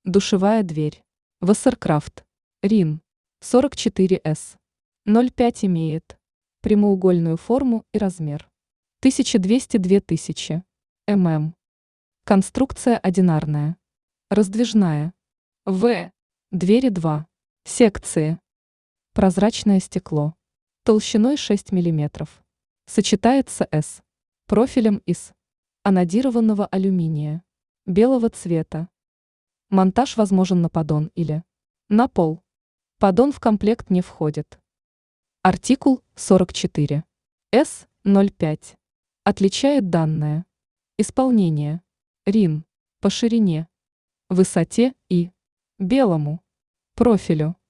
Душевая дверь. Вассеркрафт. Рин. 44С. 0,5 имеет. Прямоугольную форму и размер. 1202 000 мм. Конструкция одинарная. Раздвижная. Двери 2. Секции. Прозрачное стекло. Толщиной 6 мм. Сочетается с профилем из анодированного алюминия. Белого цвета. Монтаж возможен на поддон или на пол. Поддон в комплект не входит. Артикул 44. С05. Отличает данное. Исполнение. Рин. По ширине, высоте и белому профилю.